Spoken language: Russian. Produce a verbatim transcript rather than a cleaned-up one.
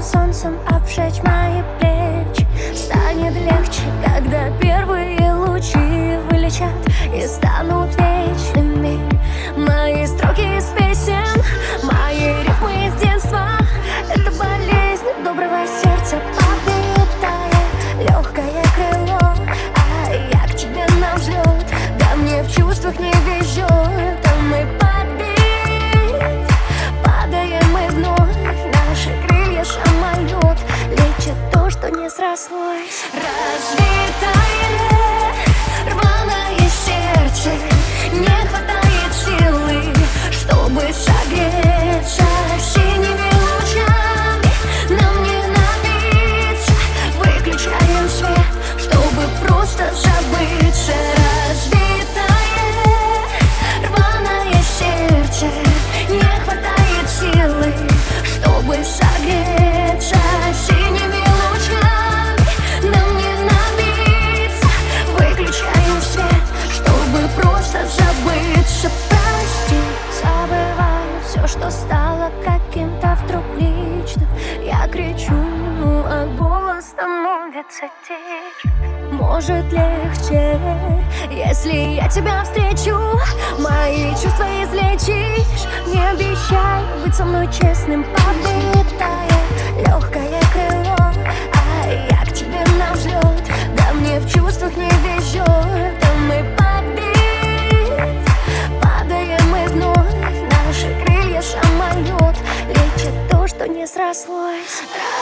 солнцем обжечь мои плечи. Станет легче, когда первые лучи вылечат и станут вечными мои строки из песен, мои рифмы из детства. Это болезнь доброго сердца, подметая легкое крыло. А я к тебе на взлет, да мне в чувствах не везет. А мы подбить, падаем мы вновь. Наши крылья самолет лечат то, что не срослось. Разбитое, рваное сердце, не хватает силы, чтобы согреться синими лучами. Нам не набиться, выключаем свет, чтобы просто забыться. Разбитое, рваное сердце, не хватает силы, чтобы согреться синими лучами. Нам не набиться, выключаем свет, чтобы просто забыться. Прости, забываю все, что стало каким-то вдруг личным. Я кричу, ну а голос становится тише. Может легче, если я тебя встречу, мои чувства излечишь. Не обещай быть со мной честным, побитое легкое крыло. А я к тебе на взлет, да мне в чувствах не везет. А мы подбить, падаем мы вновь. Наши крылья самолет лечат то, что не срослось.